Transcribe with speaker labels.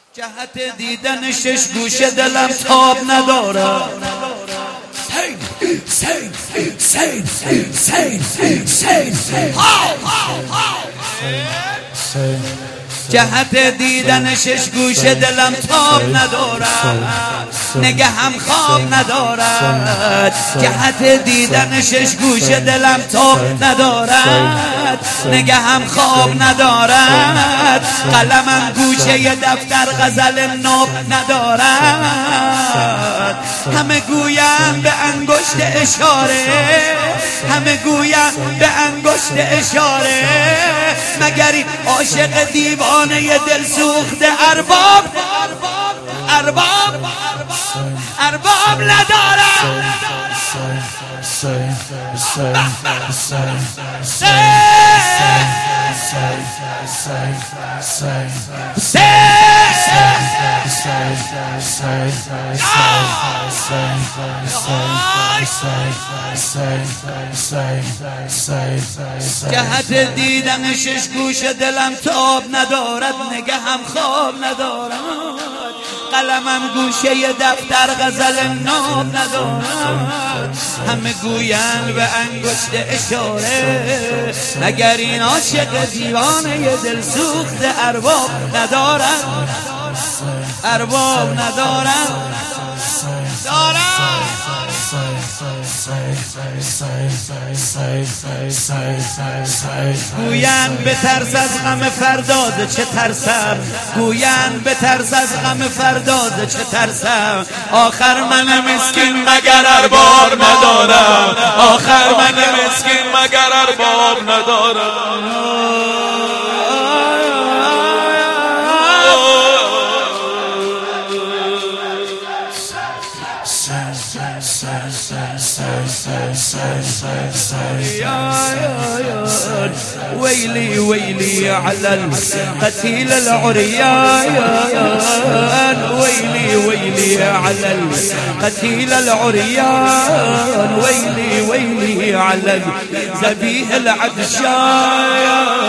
Speaker 1: جهت دیدن شش گوشه دلم تاب نداره. سین سین سین سین سین سین جهت دیدن شش گوشه دلم تاب ندارد، نگه هم خواب ندارد. جهت دیدن شش گوشه دلم تاب ندارد، نگه هم خواب ندارد. قلمم گوشه دفتر غزل ناب ندارد. همه گویم به انگشت اشاره، همه گویم به انگشت اشاره. مگر این عاشق دیوانه دل سوخته ارباب ارباب ندارد. جهت دیدن شش گوش دلم تاب ندارد، نگه هم خواب ندارد. قلمم گوشه دفتر غزل ناب ندارد. همه گویند به انگشت اشاره. مگر این عاشق دیوانه دل سوخت ارباب ندارد، ارباب ندارد. گویند به ترس از غم فرداد چه ترسم، گویند به ترس از غم فرداد چه ترسم. آخر من مسکین مگر ارباب ندارم، آخر من مسکین مگر ارباب ندارم. ويلي ويلي على القتيل العريان، ويلي ويلي على القتيل العريان، ويلي ويلي على الذبيح العطشان.